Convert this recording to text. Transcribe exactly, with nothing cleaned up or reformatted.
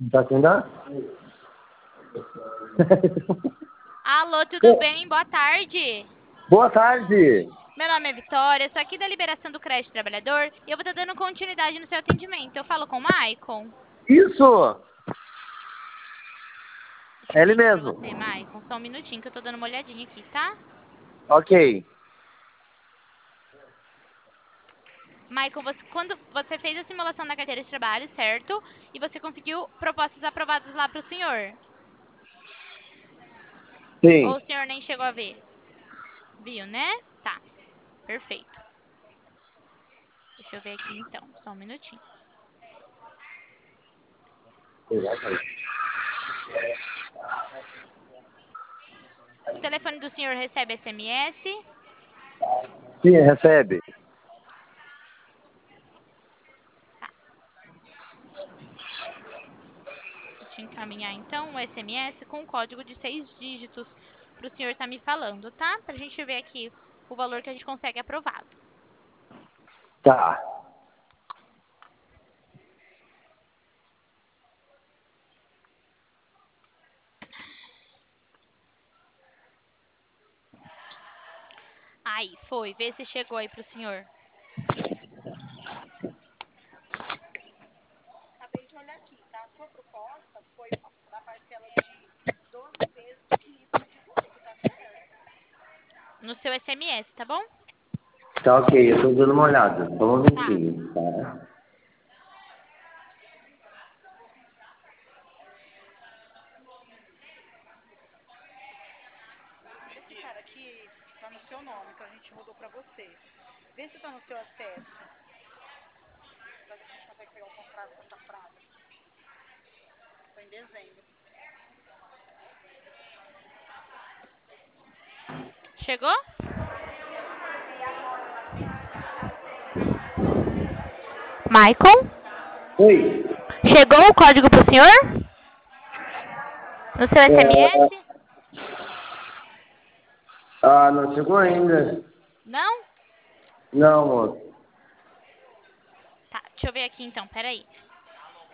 Tá sem dar? Alô, tudo bem? Boa tarde. Boa tarde. Meu nome é Vitória, sou aqui da Liberação do Crédito Trabalhador e eu vou estar dando continuidade no seu atendimento. Eu falo com o Maicon? Isso! Deixa É eu ele ver aqui pra mesmo. você, Maicon. Só um minutinho que eu tô dando uma olhadinha aqui, tá? Ok. Maicon, você, quando você fez a simulação da carteira de trabalho, certo? E você conseguiu propostas aprovadas lá pro senhor? Ou Sim. o senhor nem chegou a ver? Viu, né? Tá, perfeito. Deixa eu ver aqui então, só um minutinho. Exatamente. O telefone do senhor recebe S M S? Sim, recebe. Tá. Vou te encaminhar então um S M S com um código de seis dígitos para o senhor estar me falando, tá? Pra gente ver aqui o valor que a gente consegue aprovado. Tá. Aí, foi. Vê se chegou aí pro senhor. Acabei de olhar aqui, tá? A sua proposta foi da parcela de doze vezes de quinhentos e vinte e cinco, tá certo? No seu S M S, tá bom? Tá ok, eu tô dando uma olhada. Só um Tá. momentinho, tá? Esse cara aqui tá no seu nome, que a gente mudou pra você. Vê se tá no seu acesso. Pra ver se a gente consegue pegar o contrato com essa praga. Foi em dezembro. Chegou? Michael? Oi. Chegou o código pro senhor? No seu S M S? É... Ah, não chegou ainda. Não? Não, moço. Tá, deixa eu ver aqui então, peraí.